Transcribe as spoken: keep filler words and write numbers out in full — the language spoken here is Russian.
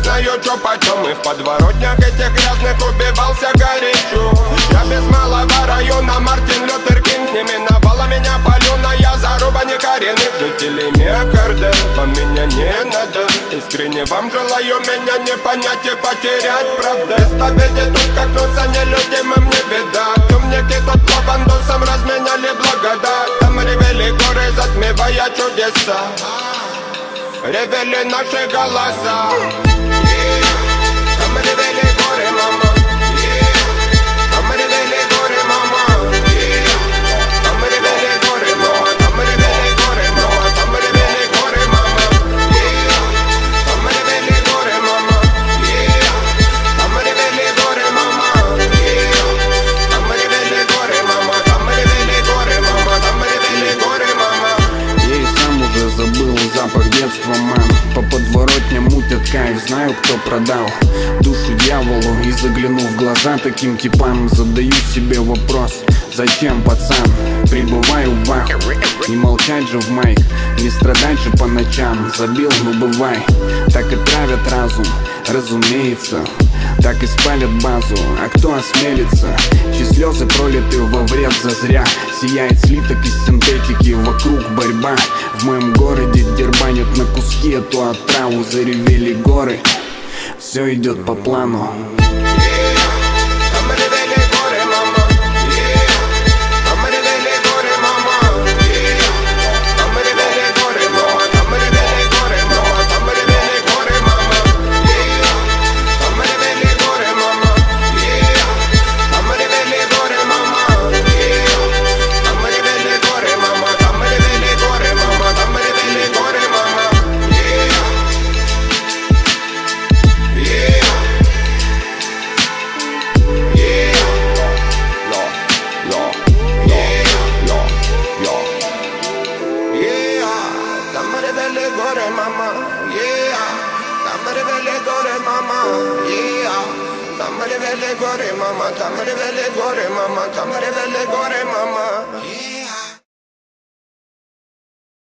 знаю, чё почем. И в подворотнях этих грязных убивался горячо. Я без малого района, Мартин Лютер Кинг. Не миновала меня паленая заруба некоренных жителей миокарда. Вам меня не надо, искренне вам желаю меня не понять и потерять, правда. Исповеди тут как носа нелюдимым не видать. Умники тут лавандусом разменяли благодать. Там ревели горы, затмевая чудеса. Ревели наши голоса. Там ревели горы, мама. Там ревели горы, мама. Там ревели горы, мама. Там ревели горы, мама. Там ревели горы, мама. Там ревели горы, мама. Там ревели горы, мама. Там ревели горы, мама. Там ревели горы, мама. Там ревели горы, мама. Я и сам уже забыл запах детства, мам. По подворотням мутят кайф, знаю, кто продал душу дьяволу. И заглянув в глаза таким типам, задаю себе вопрос: зачем, пацан? Прибываю в вах. Не молчать же в майк, не страдать же по ночам. Забил, ну бывай. Так и травят разум, разумеется. Так и спалят базу, а кто осмелится? Чьи слезы пролиты во вред зазря. Сияет слиток из синтетики, вокруг борьба. В моем городе дербанят на куски эту отраву. Заревели горы, все идет по плану. Mama, yeah. Tamare vele gore mama, yeah. Tamare vele gore mama, tamare vele gore mama, tamare vele gore mama, yeah.